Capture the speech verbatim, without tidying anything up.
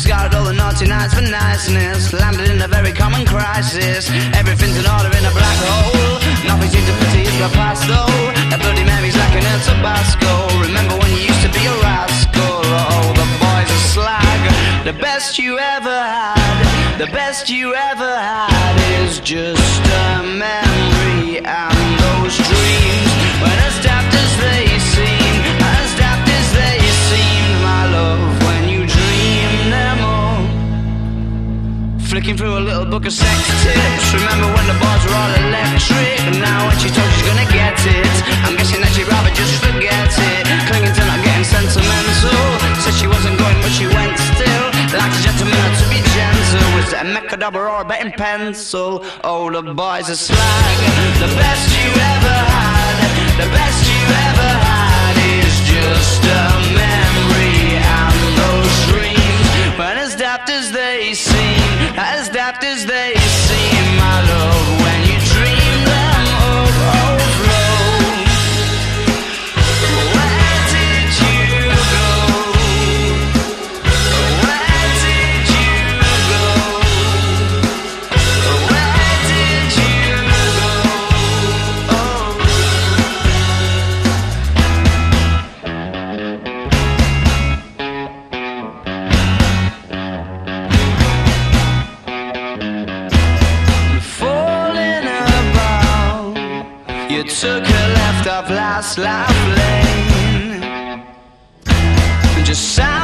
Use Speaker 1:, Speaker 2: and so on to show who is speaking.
Speaker 1: discarded all the naughty nights for niceness. Landed in a very common crisis. Everything's in order in a black hole. Nothing seems to pity is the past though. That Bloody Mary's like an El Tabasco. Remember when you used to be a rascal? Oh, the boys are slag. The best you ever had, the best you ever had is just a memory. And those dreams, when as daft as they seem, as daft as they seemed, my love, when you dream them all. Flicking through a little book of sex tips. Remember when the bars were all electric? And now when she told she's gonna get it, I'm guessing that she'd rather just forget it. Clinging to not getting sentimental. Said she wasn't going but she went still. Like a gentleman had to be gentle. Was it a Mechadabra or a betting pencil? Oh, the boys are slag. The best you ever had, the best you ever had is just a memory. And those dreams, when as daft as they seem, as daft as they seem, my love, when you dream them overflow. Where did you go? Where did you go? Where did you go? Oh. Falling about, you took a left off last life lane, just sat